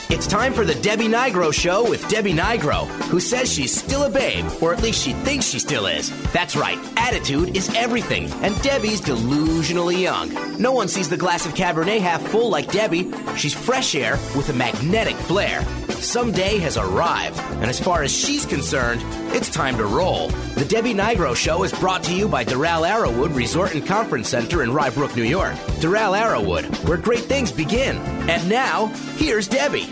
It's time for the Debbie Nigro Show with Debbie Nigro, who says she's still a babe, or at least she thinks she still is. That's right, attitude is everything, and Debbie's delusionally young. No one sees the glass of Cabernet half full like Debbie. She's fresh air with a magnetic flair. Some day has arrived, and as far as she's concerned, it's time to roll. The Debbie Nigro Show is brought to you by Doral Arrowwood Resort and Conference Center in Rye Brook, New York. Doral Arrowwood, where great things begin. And now, here's Debbie.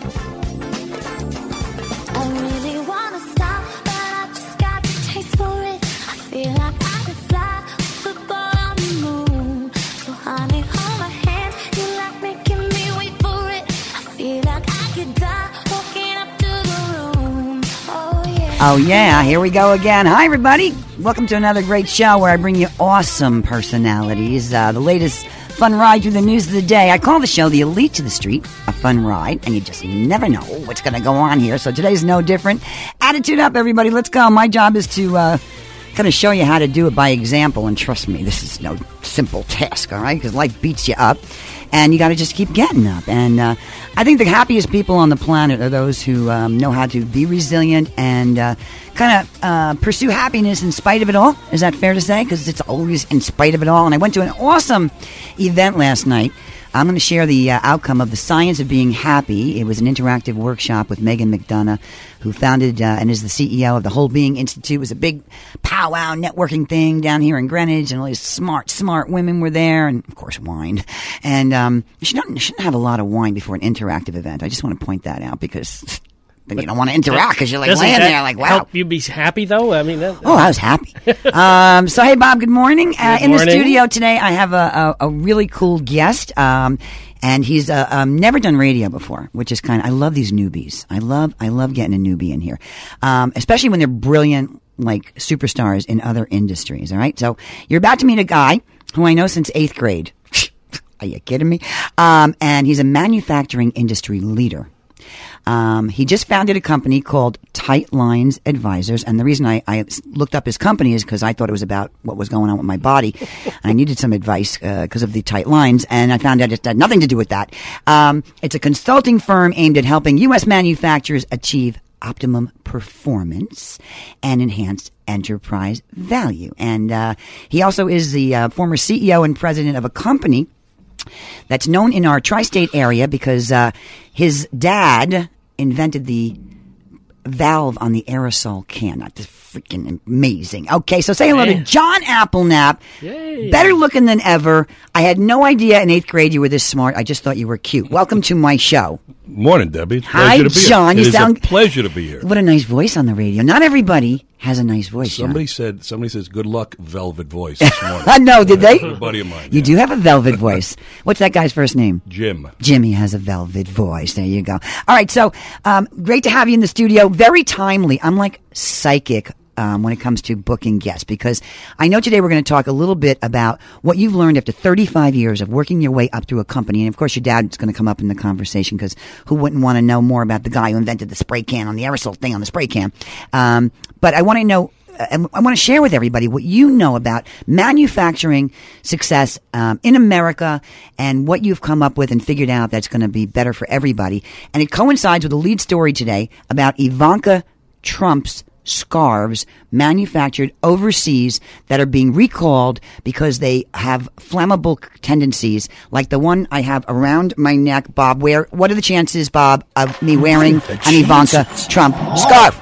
I really wanna stop, but I just got the taste for it. I feel like I could fly with the ball on the moon. So honey, hold my hand, you like making me wait for it. I feel like I could die walking up to the room. Oh yeah. Oh yeah, here we go again. Hi everybody, welcome to another great show where I bring you awesome personalities. The latest fun ride through the news of the day. I call the show The Elite to the Street, a fun ride, and you just never know what's going to go on here. So today's no different. Attitude up, everybody. Let's go. My job is to kind of show you how to do it by example, and trust me, this is no simple task, all right? Because life beats you up, and you got to just keep getting up. And I think the happiest people on the planet are those who know how to be resilient and kind of pursue happiness in spite of it all. Is that fair to say? Because it's always in spite of it all. And I went to an awesome event last night. I'm going to share the outcome of The Science of Being Happy. It was an interactive workshop with Megan McDonough, who founded and is the CEO of the Whole Being Institute. It was a big powwow networking thing down here in Greenwich, and all these smart women were there, and of course wine. And you shouldn't have a lot of wine before an interactive event. I just want to point that out because then you don't want to interact because you're like laying there like, wow. Help you be happy though? I mean, I was happy. So hey, Bob, good morning. In the studio today, I have a really cool guest. And he's never done radio before, which is I love these newbies. I love getting a newbie in here, especially when they're brilliant, like superstars in other industries. All right, so you're about to meet a guy who I know since 8th grade. Are you kidding me? And he's a manufacturing industry leader. He just founded a company called Tight Lines Advisors, and the reason I looked up his company is because I thought it was about what was going on with my body, and I needed some advice because of the tight lines, and I found out it had nothing to do with that. It's a consulting firm aimed at helping U.S. manufacturers achieve optimum performance and enhanced enterprise value. And he also is the former CEO and president of a company that's known in our tri-state area because his dad invented the valve on the aerosol can. That's freaking amazing. Okay, so say hello to John Applenap. Yay. Better looking than ever. I had no idea in 8th grade you were this smart. I just thought you were cute. Welcome to my show. Morning, Debbie. It's a Hi, pleasure to be John. Here. You sound a pleasure to be here. What a nice voice on the radio. Not everybody has a nice voice. Somebody John. says, "Good luck, velvet voice." This morning. No, did they? A buddy of mine. You do have a velvet voice. What's that guy's first name? Jim. Jimmy has a velvet voice. There you go. All right, so great to have you in the studio. Very timely. I'm like psychic when it comes to booking guests, because I know today we're going to talk a little bit about what you've learned after 35 years of working your way up through a company. And of course, your dad's going to come up in the conversation, because who wouldn't want to know more about the guy who invented the spray can on the aerosol thing on the spray can? But I want to know, and I want to share with everybody what you know about manufacturing success in America and what you've come up with and figured out that's going to be better for everybody. And it coincides with a lead story today about Ivanka Trump's scarves manufactured overseas that are being recalled because they have flammable tendencies, like the one I have around my neck. Bob, what are the chances, Bob, of me wearing an Ivanka Trump scarf?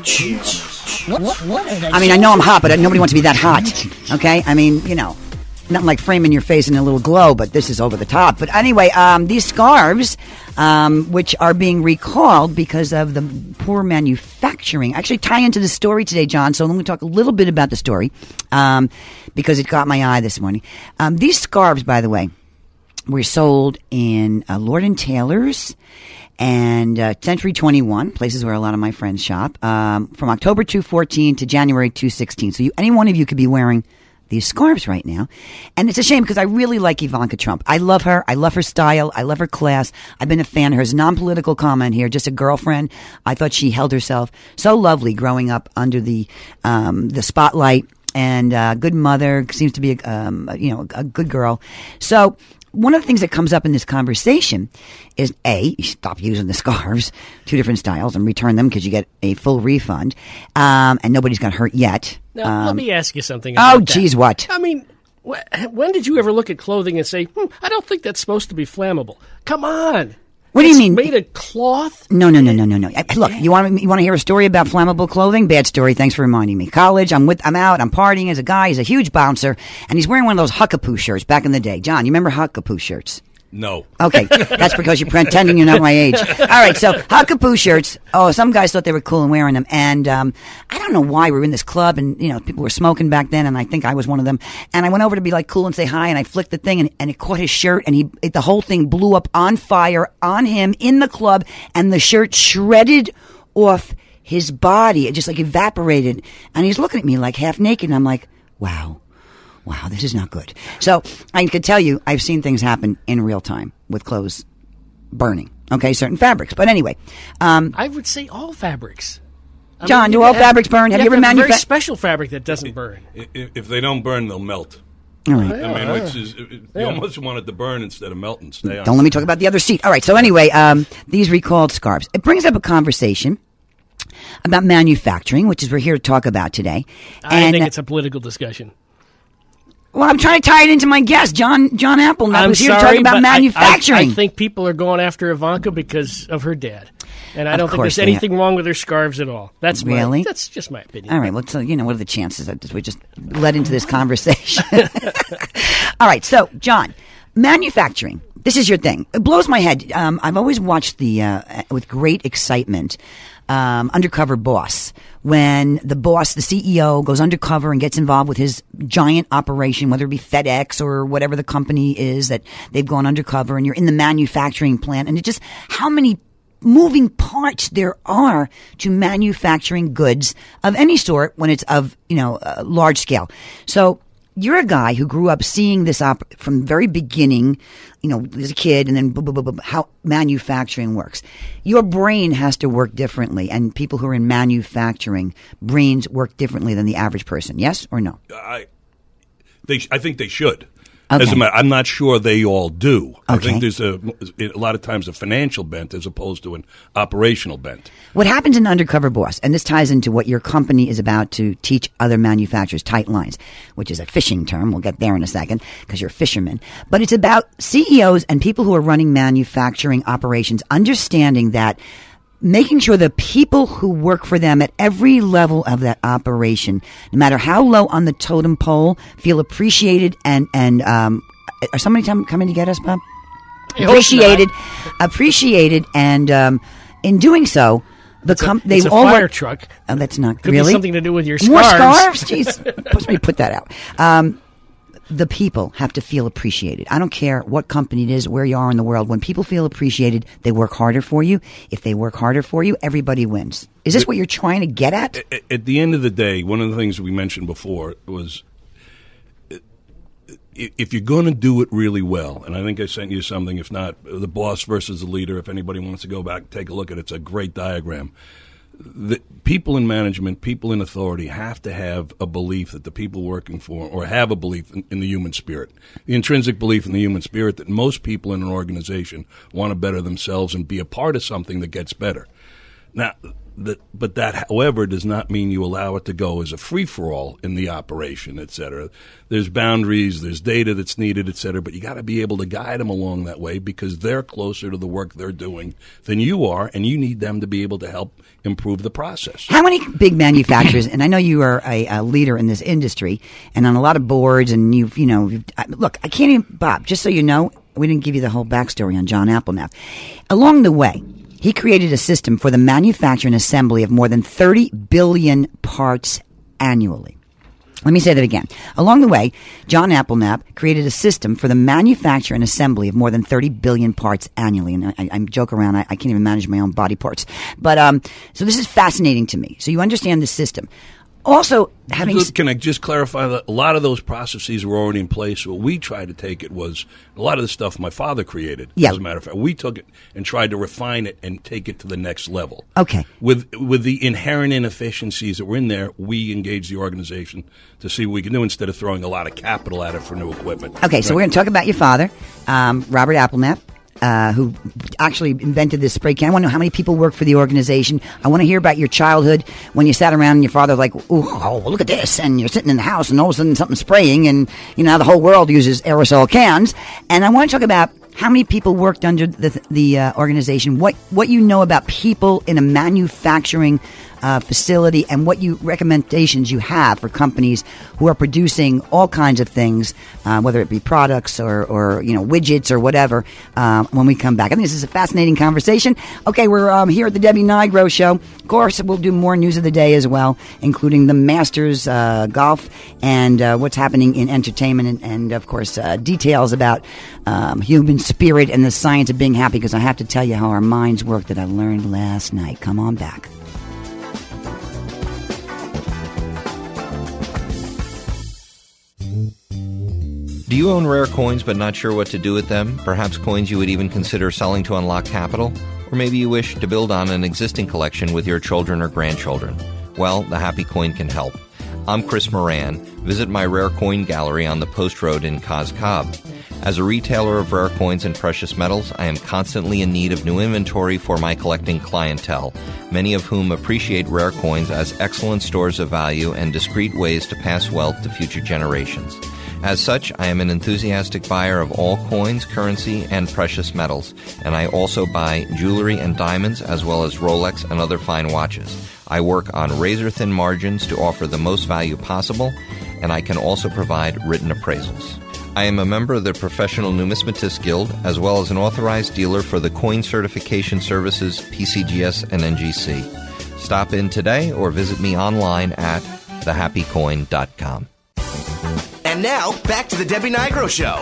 I mean, I know I'm hot, but nobody wants to be that hot. Okay? I mean, nothing like framing your face in a little glow, but this is over the top. But anyway, these scarves, which are being recalled because of the poor manufacturing, actually tie into the story today, John. So let me talk a little bit about the story, because it caught my eye this morning. These scarves, by the way, were sold in Lord & Taylor's and Century 21, places where a lot of my friends shop, from October 2014 to January 2016. So any one of you could be wearing these scarves right now. And it's a shame because I really like Ivanka Trump. I love her. I love her style. I love her class. I've been a fan of hers. Non-political comment here, just a girlfriend. I thought she held herself so lovely growing up under the spotlight, and good mother, seems to be a good girl. So one of the things that comes up in this conversation is A, you stop using the scarves, 2 different styles, and return them because you get a full refund, and nobody's got hurt yet. Now, let me ask you something about that. Geez, what? I mean, when did you ever look at clothing and say, I don't think that's supposed to be flammable? Come on. What do you mean? Made of cloth? No. Look, you want to hear a story about flammable clothing? Bad story. Thanks for reminding me. College, I'm out, I'm partying as a guy. He's a huge bouncer, and he's wearing one of those Huckapoo shirts back in the day. John, you remember Huckapoo shirts? No. Okay, that's because you're pretending you're not my age. All right, so Huckapoo shirts. Oh, some guys thought they were cool in wearing them, and I don't know why we were in this club, and people were smoking back then, and I think I was one of them. And I went over to be like cool and say hi, and I flicked the thing, and it caught his shirt, and the whole thing blew up on fire on him in the club, and the shirt shredded off his body. It just like evaporated, and he's looking at me like half naked, and I'm like, wow, this is not good. So I could tell you I've seen things happen in real time with clothes burning. Okay, certain fabrics. But anyway. I would say all fabrics. John, do all fabrics burn? Have you ever manufactured? Very special fabric that doesn't burn. If they don't burn, they'll melt. All right. You almost want it to burn instead of melting. Don't let me talk about the other seat. All right, so anyway, these recalled scarves. It brings up a conversation about manufacturing, which is we're here to talk about today. I think it's a political discussion. Well, I'm trying to tie it into my guest, John Applenapp, who's here to talk about manufacturing. I think people are going after Ivanka because of her dad. And I don't think there's anything wrong with her scarves at all. That's just my opinion. All right. Well, so, what are the chances that we just led into this conversation? All right. So, John, manufacturing. This is your thing. It blows my head. I've always watched with great excitement, Undercover Boss. When the boss, the CEO, goes undercover and gets involved with his giant operation, whether it be FedEx or whatever the company is that they've gone undercover, and you're in the manufacturing plant, and it's just how many moving parts there are to manufacturing goods of any sort when it's of, large scale. So you're a guy who grew up seeing this from the very beginning, as a kid, and then how manufacturing works. Your brain has to work differently, and people who are in manufacturing, brains work differently than the average person. Yes or no? I think they should. Okay. As a matter, I'm not sure they all do. Okay. I think there's a lot of times a financial bent as opposed to an operational bent. What happens in Undercover Boss, and this ties into what your company is about to teach other manufacturers, tight lines, which is a fishing term. We'll get there in a second because you're a fisherman. But it's about CEOs and people who are running manufacturing operations understanding that making sure the people who work for them at every level of that operation, no matter how low on the totem pole, feel appreciated and are somebody coming to get us, Bob? Appreciated, and in doing so, it's a fire truck. Oh, that's not Could really be something to do with your scarves. More scarves? Jeez, somebody put that out. The people have to feel appreciated. I don't care what company it is, where you are in the world. When people feel appreciated, they work harder for you. If they work harder for you, everybody wins. Is this what you're trying to get at? At the end of the day, one of the things we mentioned before was if you're going to do it really well, and I think I sent you something, if not, the boss versus the leader, if anybody wants to go back, take a look at it. It's a great diagram. The people in management, people in authority have to have a belief that the people working for, or have a belief in the human spirit, the intrinsic belief in the human spirit that most people in an organization want to better themselves and be a part of something that gets better. Now, but that, however, does not mean you allow it to go as a free-for-all in the operation, et cetera. There's boundaries, there's data that's needed, et cetera, but you got to be able to guide them along that way because they're closer to the work they're doing than you are, and you need them to be able to help improve the process. How many big manufacturers, and I know you are a leader in this industry and on a lot of boards, and look, I can't even, Bob, just so you know, we didn't give you the whole backstory on John Applenapp. Along the way, he created a system for the manufacture and assembly of more than 30 billion parts annually. Let me say that again. Along the way, John Applenapp created a system for the manufacture and assembly of more than 30 billion parts annually. And I joke around, I can't even manage my own body parts. But so this is fascinating to me. So you understand the system. also Can I just clarify that a lot of those processes were already in place? What we tried to take it was a lot of the stuff my father created. Yeah. As a matter of fact, we took it and tried to refine it and take it to the next level. Okay. With the inherent inefficiencies that were in there, we engaged the organization to see what we can do instead of throwing a lot of capital at it for new equipment. Okay, so we're going to talk about your father, Robert Appleknapp. Who actually invented this spray can. I want to know how many people work for the organization. I want to hear about your childhood when you sat around and your father like, oh, look at this. And you're sitting in the house and all of a sudden something's spraying and, the whole world uses aerosol cans. And I want to talk about how many people worked under the organization, what you know about people in a manufacturing facility, and what recommendations you have for companies who are producing all kinds of things, whether it be products or widgets or whatever, when we come back. I think this is a fascinating conversation. Okay, we're here at the Debbie Nigro Show. Of course, we'll do more news of the day as well, including the Masters golf and what's happening in entertainment and of course, details about human spirit and the science of being happy, because I have to tell you how our minds work that I learned last night. Come on back. Do you own rare coins but not sure what to do with them? Perhaps coins you would even consider selling to unlock capital? Or maybe you wish to build on an existing collection with your children or grandchildren? Well, the Happy Coin can help. I'm Chris Moran. Visit my rare coin gallery on the Post Road in Cos Cob. As a retailer of rare coins and precious metals, I am constantly in need of new inventory for my collecting clientele, many of whom appreciate rare coins as excellent stores of value and discreet ways to pass wealth to future generations. As such, I am an enthusiastic buyer of all coins, currency, and precious metals, and I also buy jewelry and diamonds as well as Rolex and other fine watches. I work on razor-thin margins to offer the most value possible, and I can also provide written appraisals. I am a member of the Professional Numismatists Guild, as well as an authorized dealer for the Coin Certification Services, PCGS, and NGC. Stop in today or visit me online at thehappycoin.com. And now, back to the Debbie Nigro Show.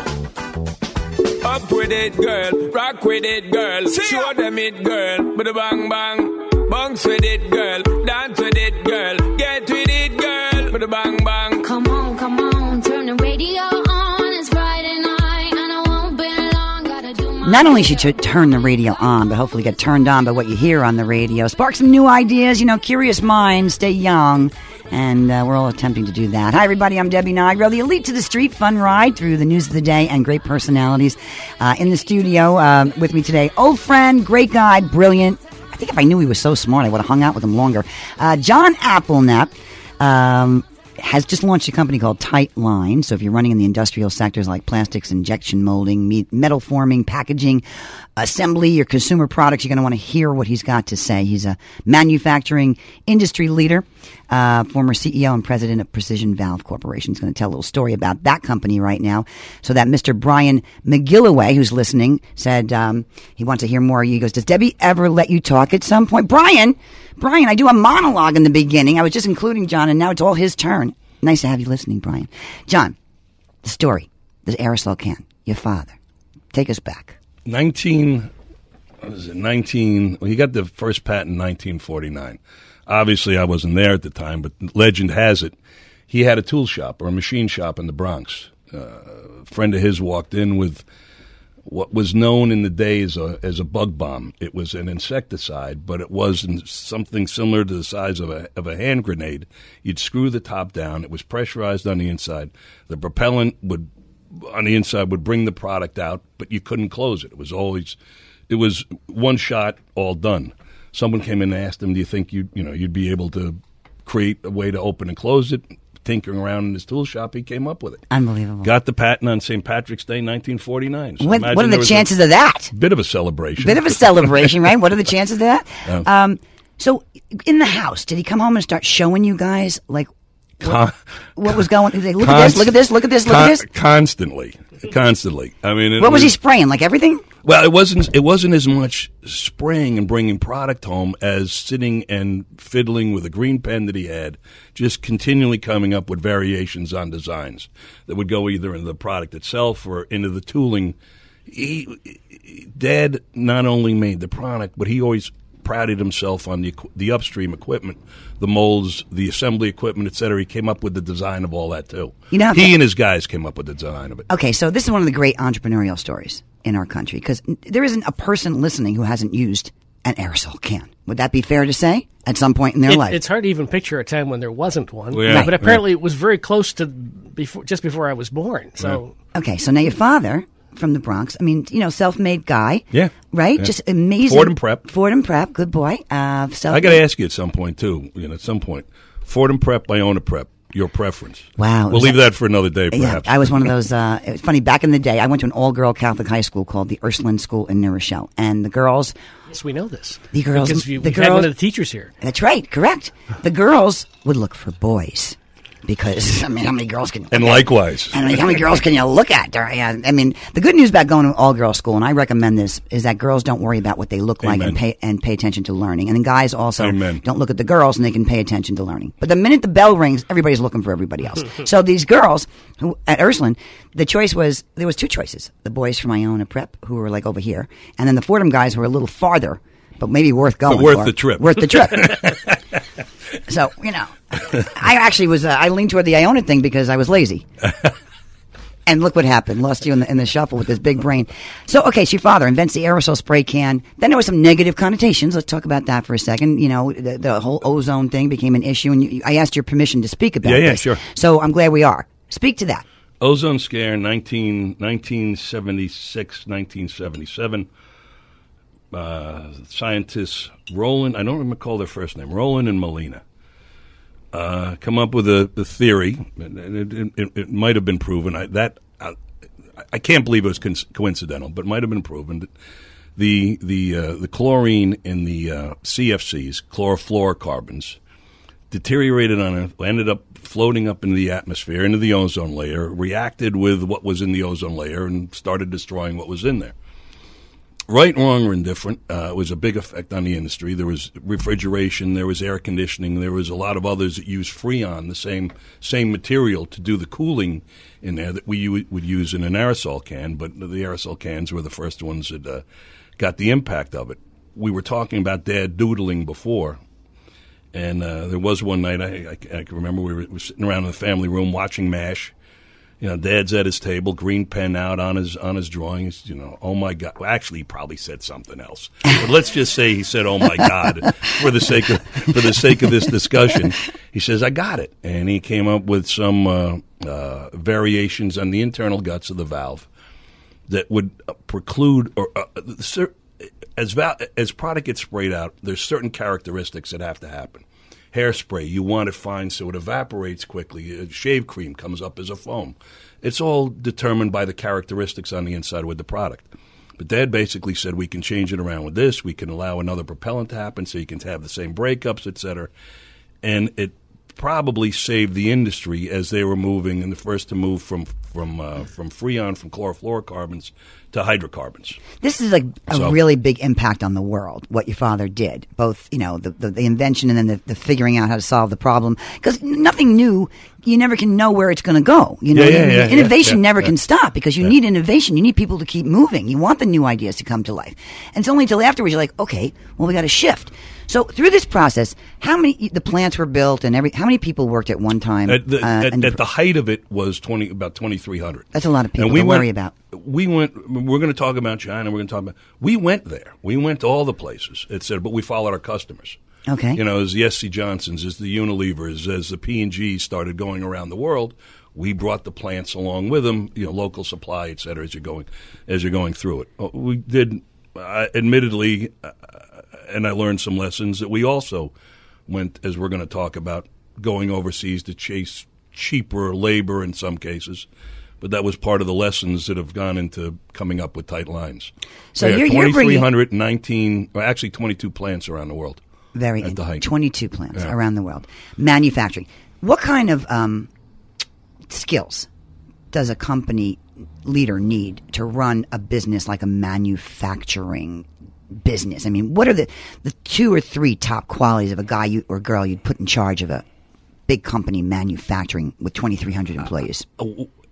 Up with it, girl. Rock with it, girl. Show them it, girl. Bada bang bang. Bounce with it, girl. Dance with it, girl. Get with it, girl. Bada bang bang. Come on. Turn the radio on. It's Friday night, and I won't be long. Gotta do my Not only should you turn the radio on, but hopefully get turned on by what you hear on the radio. Spark some new ideas. Curious minds stay young. And we're all attempting to do that. Hi, everybody. I'm Debbie Nigro. The Elite to the Street fun ride through the news of the day and great personalities in the studio with me today. Old friend, great guy, brilliant. I think if I knew he was so smart, I would have hung out with him longer. John Appleknapp has just launched a company called Tight Line. So if you're running in the industrial sectors like plastics, injection molding, metal forming, packaging, assembly, your consumer products, you're going to want to hear what he's got to say. He's a manufacturing industry leader, former CEO and president of Precision Valve Corporation. He's going to tell a little story about that company right now. So that Mr. Brian McGilloway, who's listening, said he wants to hear more. He goes, does Debbie ever let you talk at some point? Brian, I do a monologue in the beginning. I was just including John, and now it's all his turn. Nice to have you listening, Brian. John, the story, the aerosol can, your father. Take us back. He got the first patent in 1949. Obviously, I wasn't there at the time, but legend has it, he had a tool shop or a machine shop in the Bronx. A friend of his walked in with what was known in the day as a bug bomb. It was an insecticide, but it was something similar to the size of a hand grenade. You'd screw the top down. It was pressurized on the inside. The propellant on the inside would bring the product out, but you couldn't close it. It was one shot, all done. Someone came in and asked him, do you think you'd be able to create a way to open and close it? Tinkering around in his tool shop, he came up with it. Unbelievable. Got the patent on St. Patrick's Day, 1949. So what are the chances of that? Bit of a celebration. Right? What are the chances of that? So in the house, did he come home and start showing you guys what was going? Look at this. Constantly. I mean, what was he spraying? Like everything? Well, it wasn't as much spraying and bringing product home as sitting and fiddling with a green pen that he had, just continually coming up with variations on designs that would go either into the product itself or into the tooling. Dad not only made the product, but he always prided himself on the upstream equipment, the molds, the assembly equipment, et cetera. He came up with the design of all that, too. He and his guys came up with the design of it. Okay, so this is one of the great entrepreneurial stories in our country, because there isn't a person listening who hasn't used an aerosol can. Would that be fair to say? At some point in their life. It's hard to even picture a time when there wasn't one. Well, yeah. But apparently it was very close to just before I was born. So Okay, so now your father from the Bronx, I mean, self-made guy. Yeah. Right? Yeah. Just amazing. Ford and Prep, good boy. I got to ask you at some point, too. At some point. Ford and Prep, Iona Prep. Your preference. Wow. We'll leave that for another day, perhaps. Yeah, I was one of those. It was funny. Back in the day, I went to an all-girl Catholic high school called the Ursuline School in New Rochelle. And the girls... Yes, we know this. The girls... Because we had one of the teachers here. That's right. Correct. The girls would look for boys. Because, how many girls can... And likewise. How many girls can you look at? The good news about going to all-girl school, and I recommend this, is that girls don't worry about what they look like and pay attention to learning. And then guys also don't look at the girls and they can pay attention to learning. But the minute the bell rings, everybody's looking for everybody else. So these girls at Ursuline, there was two choices. The boys from Iona Prep, who were like over here, and then the Fordham guys who were a little farther, but maybe worth going but worth the trip. Worth the trip. So, I actually was, I leaned toward the Iona thing because I was lazy. And look what happened. Lost you in the shuffle with this big brain. So, okay, so your father invents the aerosol spray can. Then there was some negative connotations. Let's talk about that for a second. The whole ozone thing became an issue. And I asked your permission to speak about this. Yeah, sure. So I'm glad we are. Speak to that. Ozone scare, 1976, 1977. Scientists Roland, I don't recall their first name, Roland and Molina, come up with a theory. It might have been proven. I can't believe it was coincidental, but it might have been proven that the chlorine in the CFCs, chlorofluorocarbons, deteriorated ended up floating up into the atmosphere, into the ozone layer, reacted with what was in the ozone layer, and started destroying what was in there. Right, wrong, or indifferent, it was a big effect on the industry. There was refrigeration, there was air conditioning, there was a lot of others that used Freon, the same material to do the cooling in there that we would use in an aerosol can, but the aerosol cans were the first ones that got the impact of it. We were talking about Dad doodling before, and there was one night, I can remember we were sitting around in the family room watching MASH. Dad's at his table, green pen out on his drawings. Oh my God! Well, actually, he probably said something else. But let's just say he said, "Oh my God," for the sake of this discussion. He says, "I got it," and he came up with some variations on the internal guts of the valve that would preclude or as product gets sprayed out. There's certain characteristics that have to happen. Hairspray, you want it fine so it evaporates quickly. Shave cream comes up as a foam. It's all determined by the characteristics on the inside with the product. But Dad basically said we can change it around with this. We can allow another propellant to happen so you can have the same breakups, et cetera. And it probably saved the industry as they were moving, and the first to move from Freon, from chlorofluorocarbons, to hydrocarbons. This is like a really big impact on the world, what your father did. Both, the invention and then the figuring out how to solve the problem. Because nothing new, you never can know where it's going to go. Innovation never can stop because you need innovation. You need people to keep moving. You want the new ideas to come to life. And it's only until afterwards you're like, okay, well, we got to shift. So through this process, the plants were built and how many people worked at one time? At the height of it was about 2,300. That's a lot of people to worry about. We're going to talk about China. We went there. We went to all the places, but we followed our customers. Okay. As the S.C. Johnsons, as the Unilevers, as the P&G started going around the world, we brought the plants along with them, local supply, et cetera, as you're going through it. We did, admittedly, and I learned some lessons that we also went, as we're going to talk about, going overseas to chase cheaper labor in some cases. But that was part of the lessons that have gone into coming up with tight lines. So you're 2,319, or actually 22 plants around the world. At the height. 22 plants around the world. Manufacturing. What kind of skills does a company leader need to run a business like a manufacturing business? I mean, what are the 2 or 3 top qualities of a guy or girl you'd put in charge of a big company manufacturing with 2,300 employees?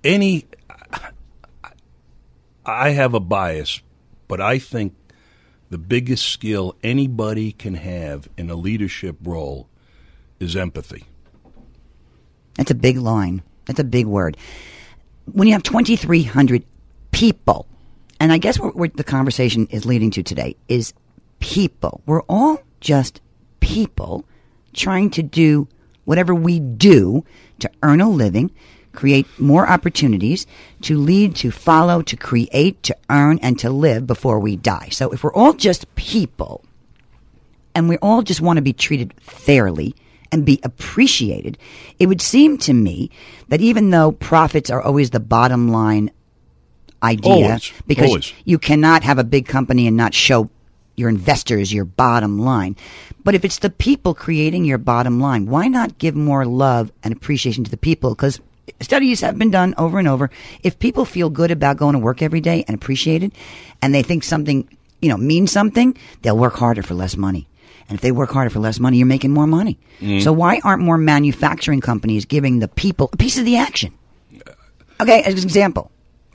I have a bias, but I think the biggest skill anybody can have in a leadership role is empathy. That's a big line. That's a big word. When you have 2,300 people, and I guess what the conversation is leading to today is people. We're all just people trying to do whatever we do to earn a living, create more opportunities, to lead, to follow, to create, to earn, and to live before we die. So if we're all just people, and we all just want to be treated fairly and be appreciated, it would seem to me that even though profits are always the bottom line idea, because you cannot have a big company and not show your investors your bottom line. But if it's the people creating your bottom line, why not give more love and appreciation to the people? Because studies have been done over and over. If people feel good about going to work every day and appreciated, and they think something, means something, they'll work harder for less money. And if they work harder for less money, you're making more money. So why aren't more manufacturing companies giving the people a piece of the action? Okay, as an example.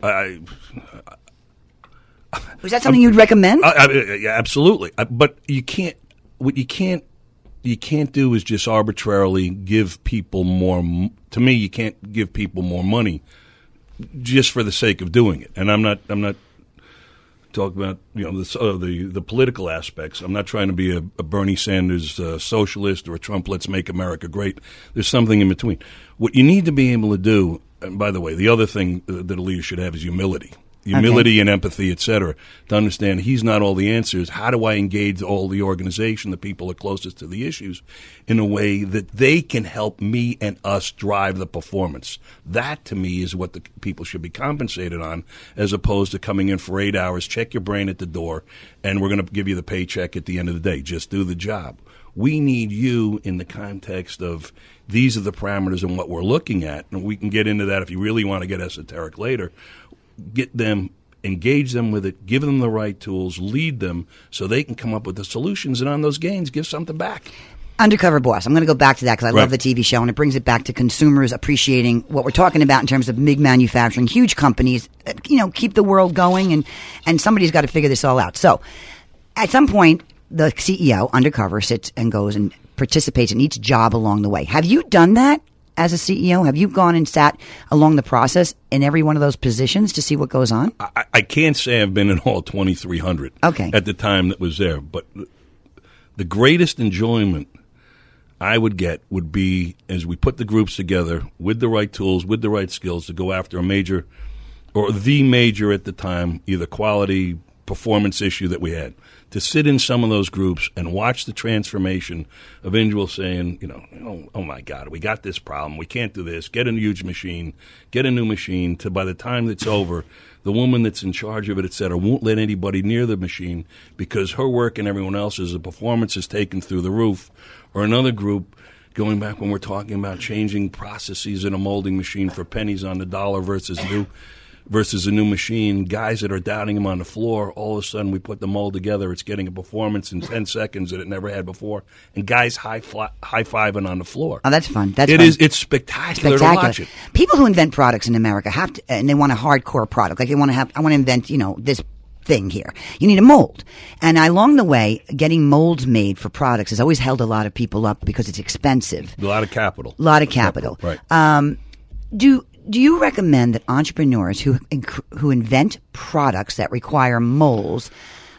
Is that something you'd recommend? Yeah, absolutely. But you can't. What you can't do is just arbitrarily give people more. To me, you can't give people more money just for the sake of doing it. And I'm not talking about the political aspects. I'm not trying to be a Bernie Sanders socialist or a Trump Let's Make America Great. There's something in between. What you need to be able to do. And by the way, the other thing that a leader should have is humility. Humility and empathy, et cetera, to understand he's not all the answers. How do I engage all the organization, the people are closest to the issues, in a way that they can help me and us drive the performance? That, to me, is what the people should be compensated on, as opposed to coming in for 8 hours, check your brain at the door, and we're going to give you the paycheck at the end of the day. Just do the job. We need you in the context of these are the parameters and what we're looking at, and we can get into that if you really want to get esoteric later. Get them, engage them with it, give them the right tools, lead them so they can come up with the solutions, and on those gains, give something back. Undercover Boss. I'm going to go back to that because I love the TV show, and it brings it back to consumers appreciating what we're talking about in terms of big manufacturing, huge companies, keep the world going, and somebody's got to figure this all out. So at some point, the CEO, Undercover, sits and goes and participates in each job along the way. Have you done that? As a CEO, have you gone and sat along the process in every one of those positions to see what goes on? I can't say I've been in all 2,300 at the time that was there, but the greatest enjoyment I would get would be as we put the groups together with the right tools, with the right skills to go after a major or the major at the time, either quality performance issue that we had, to sit in some of those groups and watch the transformation of individuals saying, oh my God, we got this problem. We can't do this. Get a huge machine, get a new machine, to by the time it's over, the woman that's in charge of it, et cetera, won't let anybody near the machine because her work and everyone else's, the performance is taken through the roof. Or another group, going back when we're talking about changing processes in a molding machine for pennies on the dollar versus a new machine, guys that are doubting him on the floor, all of a sudden we put the mold together, it's getting a performance in 10 seconds that it never had before, and guys high-fiving on the floor. Oh, that's fun. It's spectacular to watch it. People who invent products in America have to, and they want a hardcore product, like I want to invent, this thing here. You need a mold. And along the way, getting molds made for products has always held a lot of people up because it's expensive. A lot of capital. Right. Do you recommend that entrepreneurs who invent products that require molds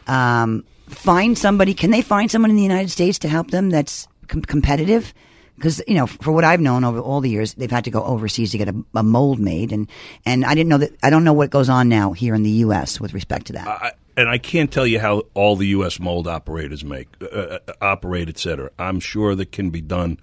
find somebody? Can they find someone in the United States to help them that's competitive? Because for what I've known over all the years, they've had to go overseas to get a mold made, and I didn't know that. I don't know what goes on now here in the U.S. with respect to that. And I can't tell you how all the U.S. mold operators operate, et cetera. I'm sure that can be done.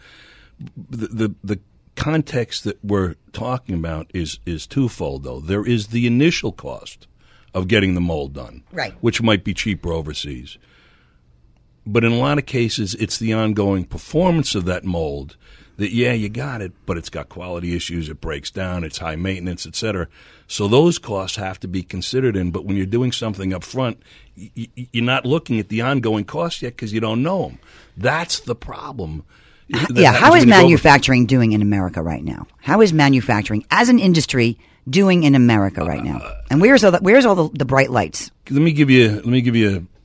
The context that we're talking about is twofold, though. There is the initial cost of getting the mold done, right, which might be cheaper overseas. But in a lot of cases, it's the ongoing performance of that mold that, you got it, but it's got quality issues, it breaks down, it's high maintenance, et cetera. So those costs have to be considered in. But when you're doing something up front, you're not looking at the ongoing costs yet because you don't know them. That's the problem. How is manufacturing doing in America right now? How is manufacturing as an industry doing in America right now? And where's all the bright lights? Let me give you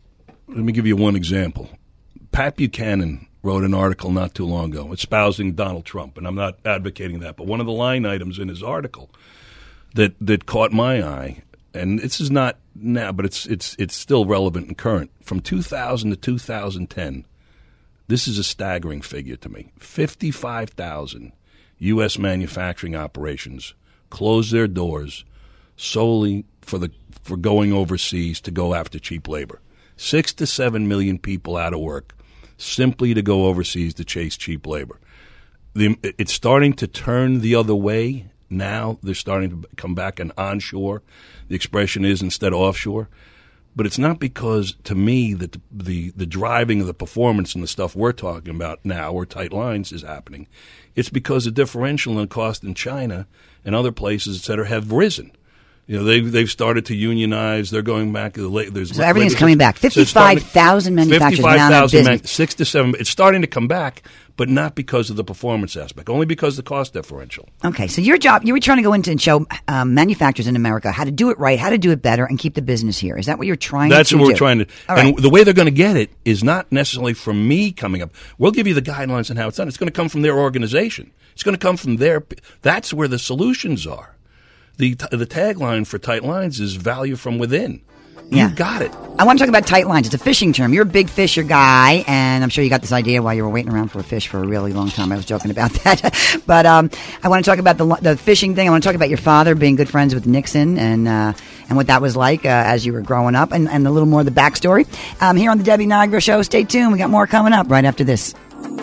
Let me give you one example. Pat Buchanan wrote an article not too long ago espousing Donald Trump, and I'm not advocating that, but one of the line items in his article that caught my eye, and this is not now, but it's still relevant and current. From 2000 to 2010, this is a staggering figure to me. 55,000 U.S. manufacturing operations closed their doors solely for going overseas to go after cheap labor. 6 to 7 million people out of work simply to go overseas to chase cheap labor. It's starting to turn the other way now. They're starting to come back and onshore. The expression is instead of offshore. But it's not because, to me, that the driving of the performance and the stuff we're talking about now, or tight lines, is happening. It's because the differential in cost in China and other places, et cetera, have risen. You know, they've started to unionize. They're going back. So everything's coming back. 55,000 manufacturers now in business. 6 to 7. It's starting to come back, but not because of the performance aspect, only because of the cost differential. Okay, so your job, you were trying to go into and show manufacturers in America how to do it right, how to do it better, and keep the business here. Is that what you're trying to do? That's what we're trying to do. Right. And the way they're going to get it is not necessarily from me coming up. We'll give you the guidelines on how it's done. It's going to come from their organization. It's going to come from their – that's where the solutions are. The tagline for Tight Lines is value from within. You got it. I want to talk about tight lines. It's a fishing term. You're a big fisher guy, and I'm sure you got this idea while you were waiting around for a fish for a really long time. I was joking about that. But I want to talk about the fishing thing. I want to talk about your father being good friends with Nixon and what that was like as you were growing up and a little more of the backstory. Here on the Debbie Nigro Show. Stay tuned. We got more coming up right after this.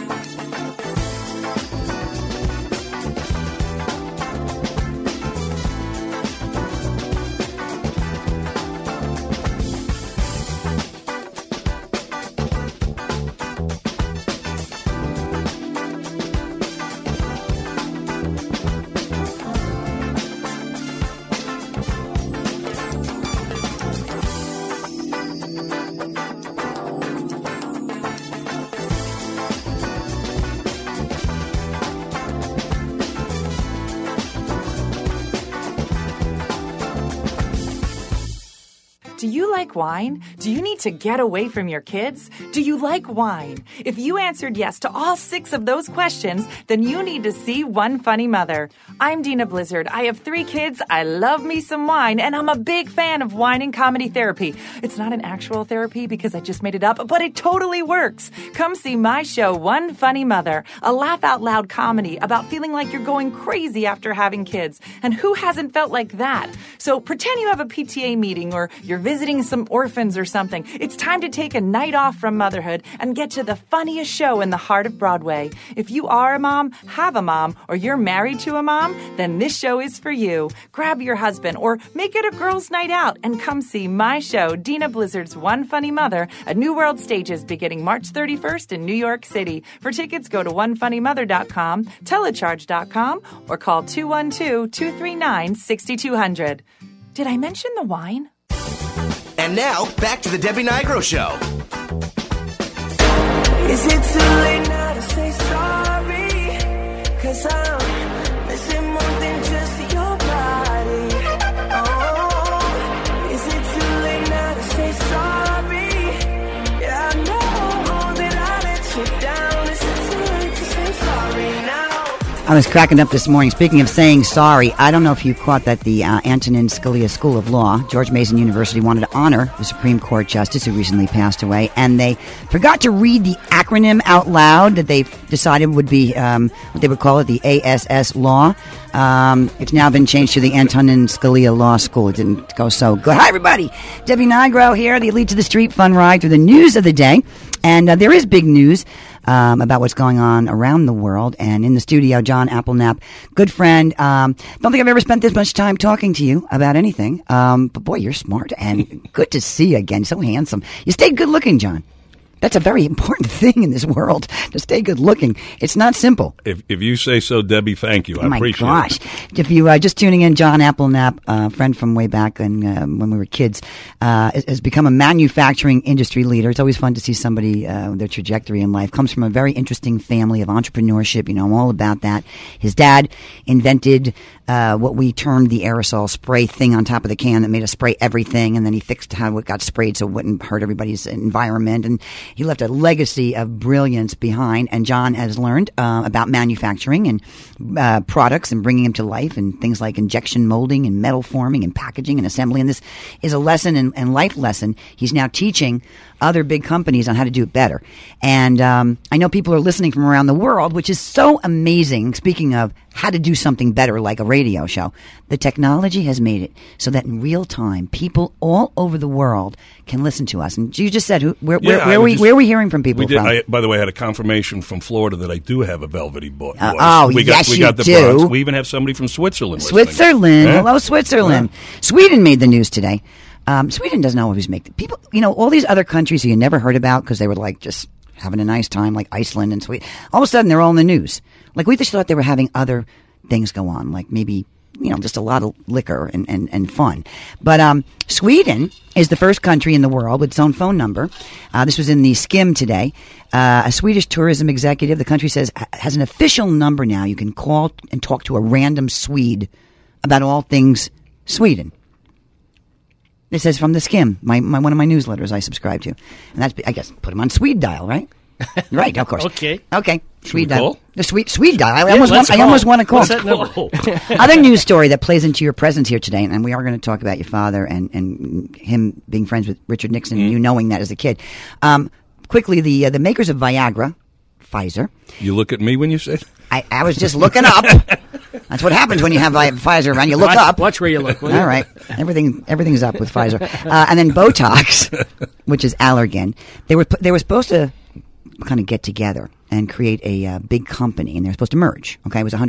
Do you like wine? Do you need to get away from your kids? Do you like wine? If you answered yes to all 6 of those questions, then you need to see One Funny Mother. I'm Dina Blizzard. I have 3 kids. I love me some wine, and I'm a big fan of wine and comedy therapy. It's not an actual therapy because I just made it up, but it totally works. Come see my show, One Funny Mother, a laugh-out-loud comedy about feeling like you're going crazy after having kids. And who hasn't felt like that? So pretend you have a PTA meeting or you're visiting some orphans or something. It's time to take a night off from motherhood and get to the funniest show in the heart of Broadway. If you are a mom, have a mom, or you're married to a mom, then this show is for you. Grab your husband or make it a girls' night out and come see my show, Dina Blizzard's One Funny Mother, at New World Stages beginning March 31st in New York City. For tickets, go to onefunnymother.com, telecharge.com, or call 212-239-6200. Did I mention the wine? And now, back to the Debbie Nigro Show. Is it too late now to say sorry? 'Cause I'm missing more than just your body. Oh, is it too late now to say sorry? Yeah, I know that I let you down. Is it too late to say sorry now? I was cracking up this morning. Speaking of saying sorry, I don't know if you caught that the Antonin Scalia School of Law, George Mason University, wanted to honor the Supreme Court justice who recently passed away, and they forgot to read the acronym out loud that they decided would be what they would call it, the ASS Law. It's now been changed to the Antonin Scalia Law School. It didn't go so good. Hi, everybody. Debbie Nigro here, the Elite to the Street fun ride through the news of the day. And there is big news about what's going on around the world. And in the studio, John Applenapp, good friend. Don't think I've ever spent this much time talking to you about anything. But boy, you're smart and good to see you again. So handsome. You stayed good looking, John. That's a very important thing in this world, to stay good looking. It's not simple. If you say so, Debbie, thank you. I appreciate it. Oh, my gosh. If you just tuning in, John Appleknapp, a friend from way back and when we were kids, has become a manufacturing industry leader. It's always fun to see somebody, their trajectory in life. Comes from a very interesting family of entrepreneurship. You know, I'm all about that. His dad invented what we termed the aerosol spray thing on top of the can that made us spray everything, and then he fixed how it got sprayed so it wouldn't hurt everybody's environment. And he left a legacy of brilliance behind, and John has learned about manufacturing and products and bringing them to life, and things like injection molding and metal forming and packaging and assembly. And this is a lesson and life lesson he's now teaching other big companies on how to do it better. And I know people are listening from around the world, which is so amazing. Speaking of how to do something better, like a radio show, the technology has made it so that in real time, people all over the world can listen to us. And you just said, where are we hearing from people? I, by the way, I had a confirmation from Florida that I do have a velvety voice. We got the do. Bronx. We even have somebody from Switzerland. Switzerland. Hello, Switzerland. Sweden made the news today. Sweden doesn't always make people, all these other countries that you never heard about because they were like just having a nice time, like Iceland and Sweden. All of a sudden, they're all in the news. Like, we just thought they were having other things go on, like maybe, just a lot of liquor and fun. But Sweden is the first country in the world with its own phone number. This was in the Skim today. A Swedish tourism executive, the country says, has an official number now. You can call and talk to a random Swede about all things Sweden. It says from the Skim, my one of my newsletters I subscribe to. And that's, I guess, put them on Swede Dial, right? Right, of course. Okay. Swede Dial. The Swede Dial. I Yeah, almost want to call. What's that number? Other news story that plays into your presence here today, and we are going to talk about your father and him being friends with Richard Nixon, and you knowing that as a kid. Quickly, the makers of Viagra, Pfizer. You look at me when you say that? I was just looking up. That's what happens when you have Pfizer around. You look up. Watch where you look. All right. Everything's up with Pfizer. And then Botox, which is Allergan. They were supposed to kind of get together and create a big company, and they're supposed to merge. Okay, it was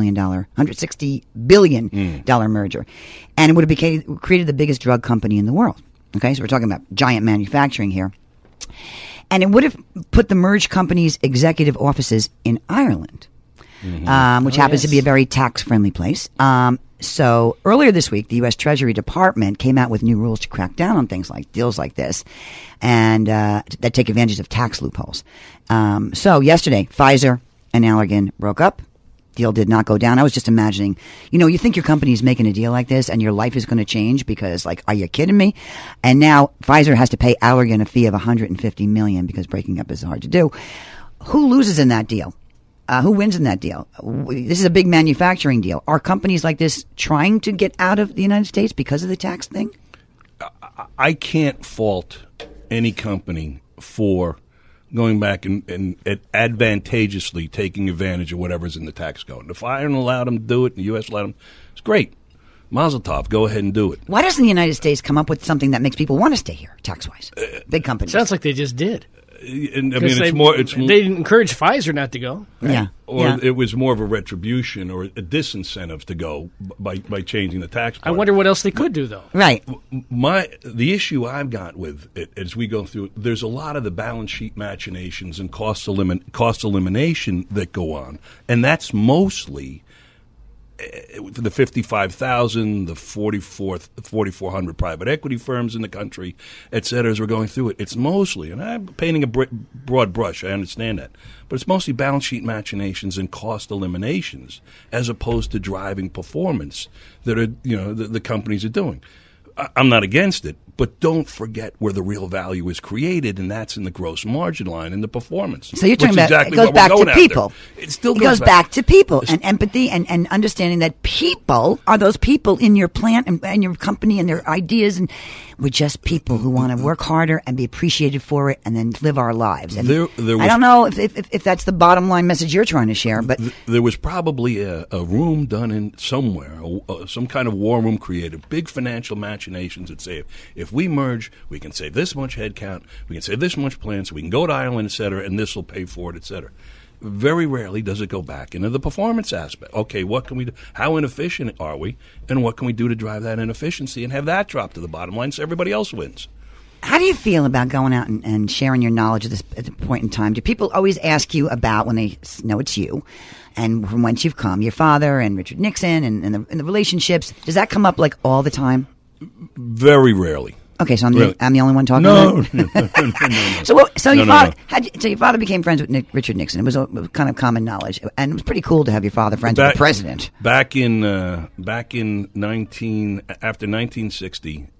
$160 billion merger, and it would have created the biggest drug company in the world. Okay, so we're talking about giant manufacturing here, and it would have put the merged company's executive offices in Ireland, which happens to be a very tax-friendly place. So earlier this week, the U.S. Treasury Department came out with new rules to crack down on things like deals like this, and that take advantage of tax loopholes. So yesterday, Pfizer and Allergan broke up. Deal did not go down. I was just imagining, you think your company's making a deal like this and your life is going to change because, like, are you kidding me? And now Pfizer has to pay Allergan a fee of $150 million because breaking up is hard to do. Who loses in that deal? Who wins in that deal? This is a big manufacturing deal. Are companies like this trying to get out of the United States because of the tax thing? I can't fault any company for going back and advantageously taking advantage of whatever's in the tax code. If Ireland allowed them to do it and the U.S. allowed them, it's great. Mazel tov, go ahead and do it. Why doesn't the United States come up with something that makes people want to stay here, tax-wise? Big companies. Sounds like they just did. And, I mean, it's more. They encouraged Pfizer not to go. Right? Yeah, or it was more of a retribution or a disincentive to go by changing the tax part. I wonder what else they could do, though. Right. The issue I've got with it as we go through, there's a lot of the balance sheet machinations and cost elimination that go on, and that's mostly the 55,000, the 4,400 private equity firms in the country, et cetera, as we're going through it. It's mostly, and I'm painting a broad brush, I understand that, but it's mostly balance sheet machinations and cost eliminations as opposed to driving performance that are, the companies are doing. I'm not against it, but don't forget where the real value is created, and that's in the gross margin line and the performance. So you're talking about exactly it goes back to people. It still goes back to people and empathy and understanding that people are those people in your plant and your company and their ideas, and we're just people who want to work harder and be appreciated for it and then live our lives. And I don't know if that's the bottom line message you're trying to share, but there was probably a room done in somewhere, some kind of war room created, big financial machinations that say if we merge, we can save this much headcount, we can save this much plants, we can go to Ireland, et cetera, and this will pay for it, et cetera. Very rarely does it go back into the performance aspect. Okay, what can we do? How inefficient are we? And what can we do to drive that inefficiency and have that drop to the bottom line so everybody else wins? How do you feel about going out and sharing your knowledge at this point in time? Do people always ask you about, when they know it's you and from whence you've come, your father and Richard Nixon and the relationships? Does that come up like all the time? Very rarely. Okay, so I'm the only one talking no, about it? No. So your father became friends with Richard Nixon. It was kind of common knowledge. And it was pretty cool to have your father friends with the president. Back in after 1960,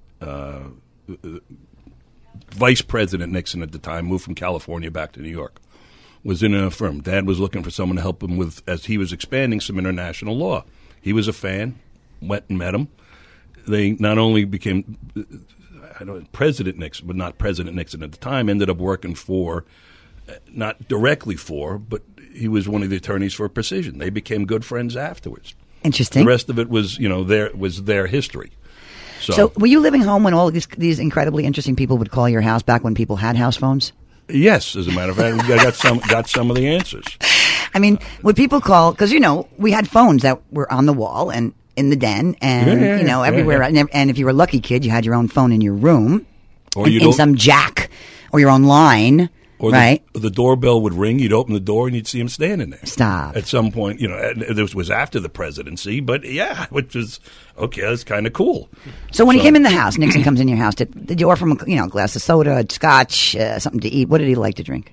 Vice President Nixon at the time moved from California back to New York, was in a firm. Dad was looking for someone to help him with, as he was expanding some international law. He was a fan, went and met him. They not only became President Nixon, but not President Nixon at the time, ended up working for, not directly for, but he was one of the attorneys for Precision. They became good friends afterwards. Interesting. The rest of it was, their history. So were you living home when all these incredibly interesting people would call your house back when people had house phones? Yes, as a matter of fact, I got some of the answers. I mean, would people call, because, we had phones that were on the wall and in the den and, everywhere. Yeah. And if you were a lucky kid, you had your own phone in your room or in some jack or your own line. Or right? The doorbell would ring, you'd open the door, and you'd see him standing there. Stop. At some point, this was after the presidency, but yeah, which was, okay, that's kind of cool. So when he came in the house, Nixon comes in your house, did you offer him, a glass of soda, scotch, something to eat? What did he like to drink?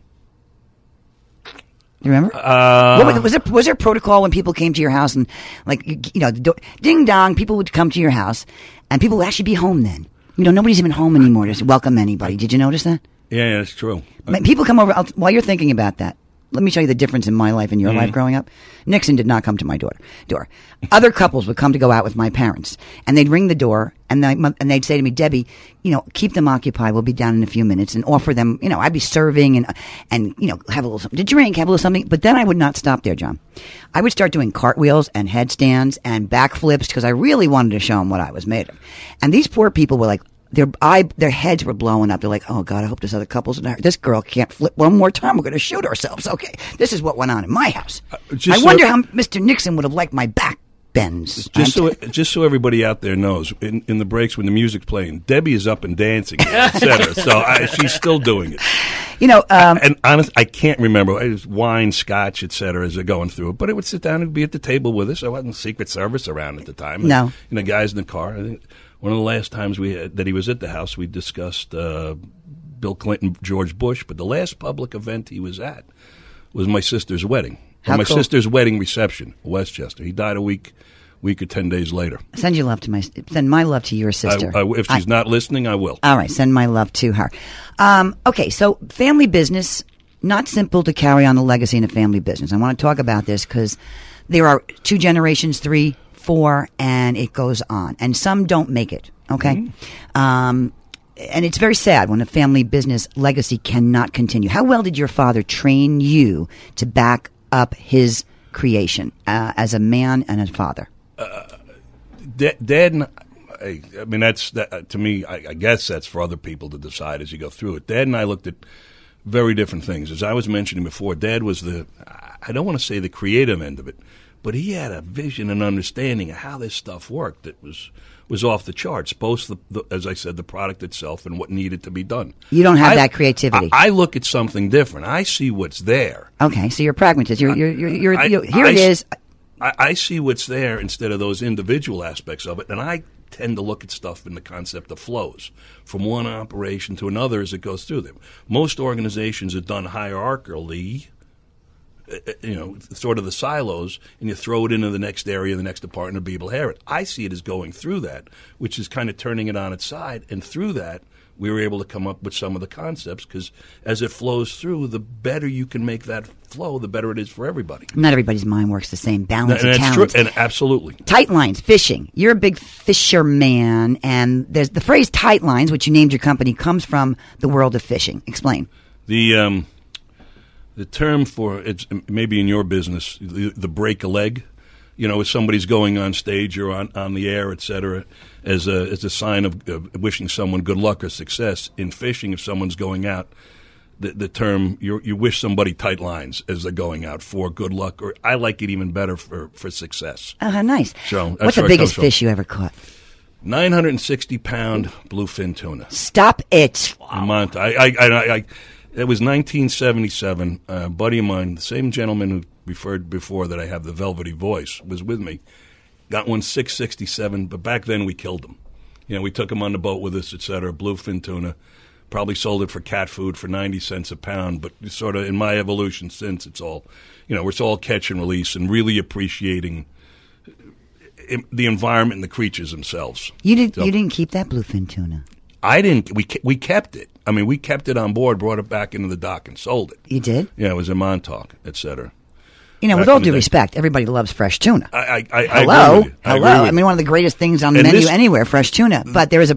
You remember? Was there protocol when people came to your house and, ding dong, people would come to your house, and people would actually be home then? Nobody's even home anymore to welcome anybody. Did you notice that? Yeah, that's true. People come over. While you're thinking about that, let me show you the difference in my life and your life growing up. Nixon did not come to my door. Other couples would come to go out with my parents, and they'd ring the door, and they'd say to me, Debbie, keep them occupied. We'll be down in a few minutes, and offer them. I'd be serving and have a little something to drink, have a little something. But then I would not stop there, John. I would start doing cartwheels and headstands and backflips because I really wanted to show them what I was made of. And these poor people were like, their heads were blowing up. They're like, oh, God, I hope this other couple's in there. This girl can't flip one more time. We're going to shoot ourselves. Okay, this is what went on in my house. I wonder how Mr. Nixon would have liked my back bends. Just so everybody out there knows, in the breaks when the music's playing, Debbie is up and dancing, etc. So she's still doing it. And honest, I can't remember. It was wine, scotch, etc. as they're going through it. But it would sit down and be at the table with us. I wasn't Secret Service around at the time. No. And, guys in the car. I think one of the last times that he was at the house, we discussed Bill Clinton, George Bush. But the last public event he was at was my sister's wedding. How cool. Sister's wedding reception, Westchester. He died a week or 10 days later. Send my love to your sister. If she's not listening, I will. All right, send my love to her. Okay, so family business, not simple to carry on the legacy in a family business. I want to talk about this because there are 2 generations, 3, 4, and it goes on. And some don't make it, okay? Mm-hmm. And it's very sad when a family business legacy cannot continue. How well did your father train you to back up his creation as a man and a father? Dad, I mean, to me, I guess that's for other people to decide as you go through it. Dad and I looked at very different things. As I was mentioning before, Dad was I don't want to say the creative end of it, but he had a vision and understanding of how this stuff worked that was off the charts, both, as I said, the product itself and what needed to be done. You don't have that creativity. I look at something different. I see what's there. Okay, so you're a pragmatist. Here it is. I see what's there instead of those individual aspects of it, and I tend to look at stuff in the concept of flows from one operation to another as it goes through them. Most organizations are done hierarchically, sort of the silos, and you throw it into the next area, the next department, and people hear it. I see it as going through that, which is kind of turning it on its side, and through that, we were able to come up with some of the concepts because as it flows through, the better you can make that flow, the better it is for everybody. Not everybody's mind works the same. Balance and and talent. True, and absolutely. Tight lines, fishing. You're a big fisherman, and there's the phrase tight lines, which you named your company, comes from the world of fishing. Explain. The term for it's maybe in your business, the break a leg. If somebody's going on stage or on the air, et cetera, as a sign of wishing someone good luck or success. In fishing, if someone's going out, the term, you wish somebody tight lines as they're going out for good luck, or I like it even better for success. Nice. So what's the biggest fish you ever caught? 960-pound bluefin tuna. Stop it! Wow. It was 1977. A buddy of mine, the same gentleman who referred before that I have the velvety voice, was with me. Got one 667, but back then we killed them. We took them on the boat with us, etc. Bluefin tuna. Probably sold it for cat food for 90 cents a pound, but sort of in my evolution since, it's all, it's all catch and release and really appreciating the environment and the creatures themselves. You didn't keep that bluefin tuna? I didn't. We kept it. I mean, we kept it on board, brought it back into the dock, and sold it. You did? Yeah, it was in Montauk, etc. With all due respect, everybody loves fresh tuna. I Hello. agree with you. I mean, one of the greatest things on the menu anywhere, fresh tuna. But there's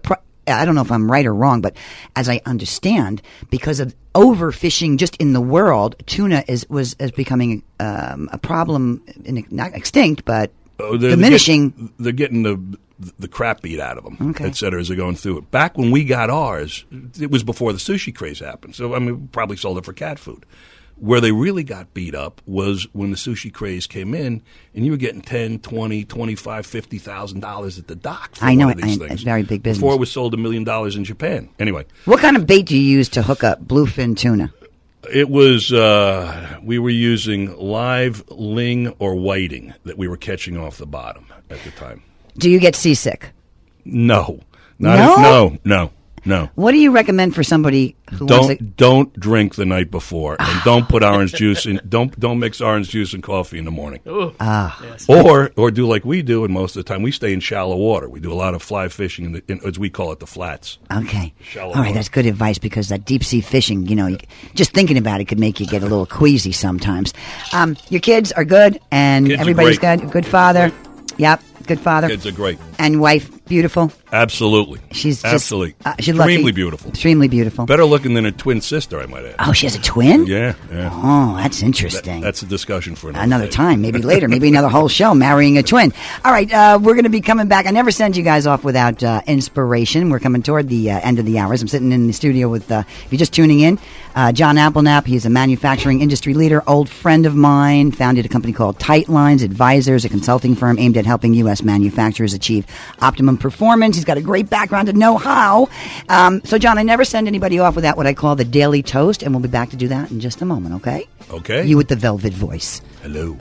I don't know if I'm right or wrong, but as I understand, because of overfishing just in the world, tuna is becoming a problem, not extinct, but diminishing. They're getting the crap beat out of them, et cetera, as they're going through it. Back when we got ours, it was before the sushi craze happened. So, I mean, we probably sold it for cat food. Where they really got beat up was when the sushi craze came in, and you were getting $10,000, $20,000, $25,000, $50,000 at the dock for I know one of these things. It's very big business. Before it was sold $1 million in Japan. Anyway. What kind of bait do you use to hook up bluefin tuna? It was, we were using live ling or whiting that we were catching off the bottom at the time. Do you get seasick? No. No. What do you recommend for somebody who don't drink the night before, and don't put orange juice in. Don't mix orange juice and coffee in the morning. Yes. Or do like we do, and most of the time we stay in shallow water. We do a lot of fly fishing in as we call it, the flats. Okay, shallow all right, water. that's good advice, because that deep sea fishing, just thinking about it could make you get a little queasy sometimes. Your kids are good, and everybody's good. Good father. Yep, good father. Kids are great. And wife, beautiful. Absolutely. She's absolutely she's extremely lucky. beautiful. Extremely beautiful. Better looking than her twin sister, I might add. Oh, she has a twin? Yeah. Oh, that's interesting. That's a discussion for another time. Maybe later. Maybe another whole show, marrying a twin. All right, we're going to be coming back. I never send you guys off without inspiration. We're coming toward the end of the hours. I'm sitting in the studio with, if you're just tuning in, John Applenapp. He's a manufacturing industry leader, old friend of mine, founded a company called Tight Lines Advisors, a consulting firm aimed at helping U.S. manufacturers achieve optimum performance. He's got a great background to know how. So, John, I never send anybody off without what I call the daily toast, and we'll be back to do that in just a moment, okay? Okay. You with the velvet voice. Hello.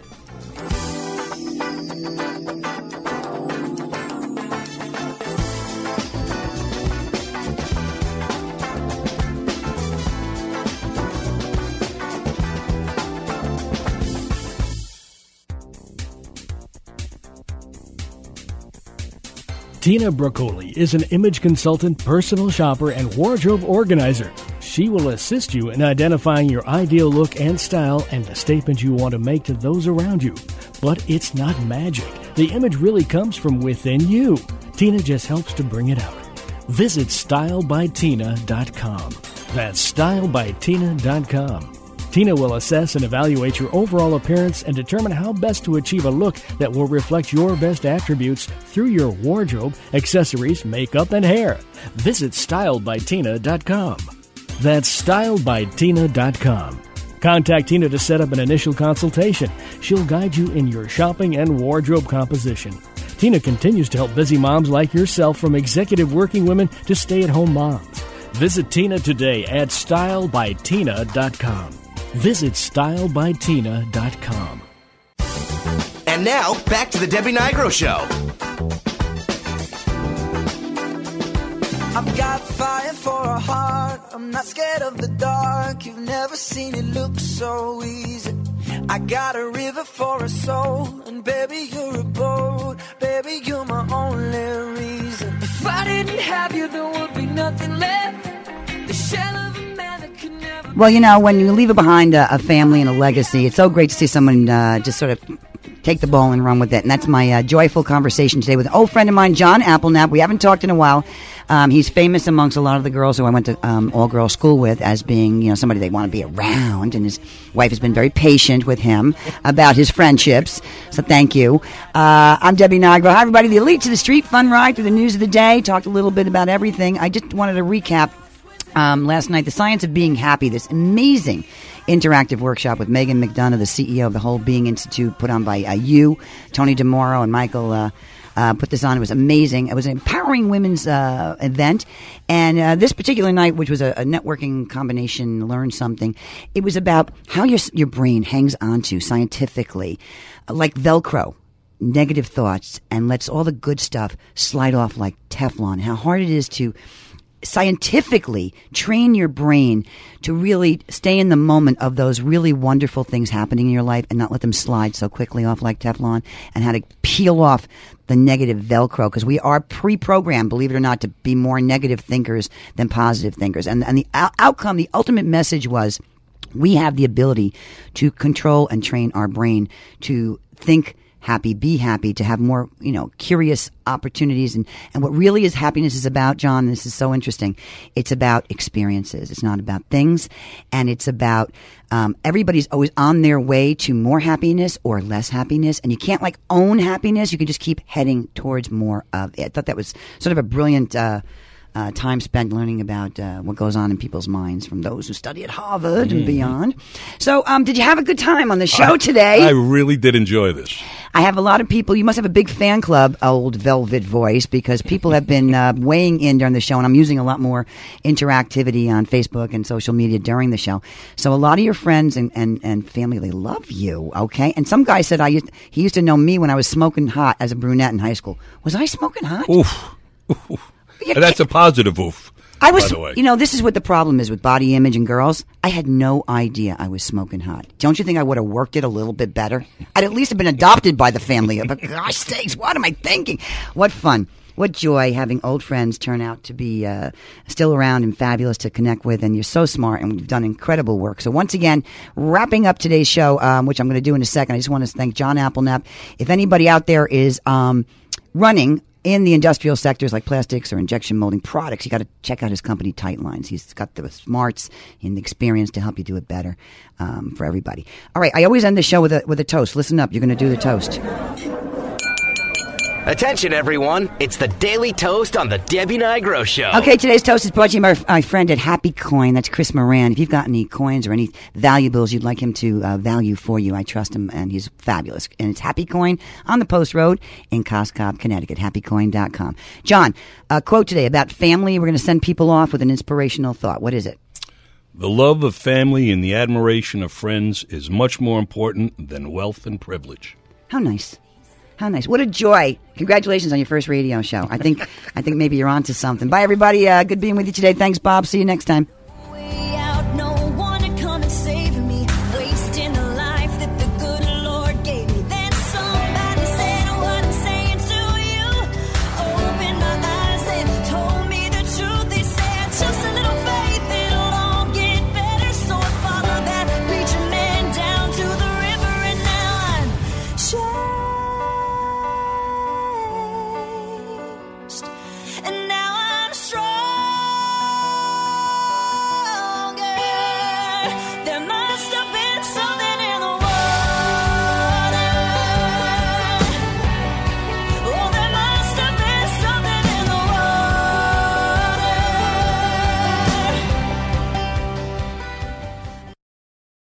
Tina Broccoli is an image consultant, personal shopper, and wardrobe organizer. She will assist you in identifying your ideal look and style and the statement you want to make to those around you. But it's not magic. The image really comes from within you. Tina just helps to bring it out. Visit StyleByTina.com. That's StyleByTina.com. Tina will assess and evaluate your overall appearance and determine how best to achieve a look that will reflect your best attributes through your wardrobe, accessories, makeup, and hair. Visit StyleByTina.com. That's StyleByTina.com. Contact Tina to set up an initial consultation. She'll guide you in your shopping and wardrobe composition. Tina continues to help busy moms like yourself, from executive working women to stay-at-home moms. Visit Tina today at StyleByTina.com. Visit StyleByTina.com. And now, back to the Debbie Nigro Show. I've got fire for a heart. I'm not scared of the dark. You've never seen it look so easy. I got a river for a soul. And baby, you're a boat. Baby, you're my only reason. If I didn't have you, there would be nothing left. The shell of a man that could never... Well, when you leave behind a family and a legacy, it's so great to see someone just sort of take the ball and run with it. And that's my joyful conversation today with an old friend of mine, John Applenapp. We haven't talked in a while. He's famous amongst a lot of the girls who I went to all-girls school with as being, somebody they want to be around. And his wife has been very patient with him about his friendships. So thank you. I'm Debbie Nigro. Hi, everybody. The Elite to the Street fun ride through the news of the day. Talked a little bit about everything. I just wanted to recap last night, The Science of Being Happy, this amazing interactive workshop with Megan McDonough, the CEO of the Whole Being Institute, put on by you, Tony DeMoro, and Michael put this on. It was amazing. It was an empowering women's event. And this particular night, which was a networking combination, Learn Something, it was about how your brain hangs onto scientifically, like Velcro, negative thoughts, and lets all the good stuff slide off like Teflon. How hard it is to scientifically train your brain to really stay in the moment of those really wonderful things happening in your life and not let them slide so quickly off like Teflon, and how to peel off the negative Velcro, because we are pre-programmed, believe it or not, to be more negative thinkers than positive thinkers. And the outcome, the ultimate message was, we have the ability to control and train our brain to think happy, be happy, to have more, curious opportunities. And what really is happiness is about, John, this is so interesting, it's about experiences. It's not about things. And it's about everybody's always on their way to more happiness or less happiness. And you can't own happiness. You can just keep heading towards more of it. I thought that was sort of a brilliant time spent learning about what goes on in people's minds from those who study at Harvard and beyond. So did you have a good time on the show today? I really did enjoy this. I have a lot of people. You must have a big fan club, Old Velvet Voice, because people have been weighing in during the show, and I'm using a lot more interactivity on Facebook and social media during the show. So a lot of your friends and family, they love you, okay? And some guy said he used to know me when I was smoking hot as a brunette in high school. Was I smoking hot? Oof. That's a positive oof. I was, by the way. This is what the problem is with body image and girls. I had no idea I was smoking hot. Don't you think I would have worked it a little bit better? I'd at least have been adopted by the family. But gosh sakes, what am I thinking? What fun. What joy having old friends turn out to be still around and fabulous to connect with. And you're so smart, and we've done incredible work. So once again, wrapping up today's show, which I'm going to do in a second, I just want to thank John Applenapp. If anybody out there is running in the industrial sectors like plastics or injection molding products, you got to check out his company, Tight Lines. He's got the smarts and the experience to help you do it better for everybody. All right, I always end the show with a toast. Listen up. You're going to do the toast. Attention, everyone. It's the Daily Toast on the Debbie Nigro Show. Okay, today's toast is brought to you by my friend at Happy Coin. That's Chris Moran. If you've got any coins or any valuables you'd like him to value for you, I trust him, and he's fabulous. And it's Happy Coin on the Post Road in Coscob, Connecticut, happycoin.com. John, a quote today about family. We're going to send people off with an inspirational thought. What is it? The love of family and the admiration of friends is much more important than wealth and privilege. How nice. How nice. What a joy. Congratulations on your first radio show. I think maybe you're on to something. Bye, everybody. Good being with you today. Thanks, Bob. See you next time.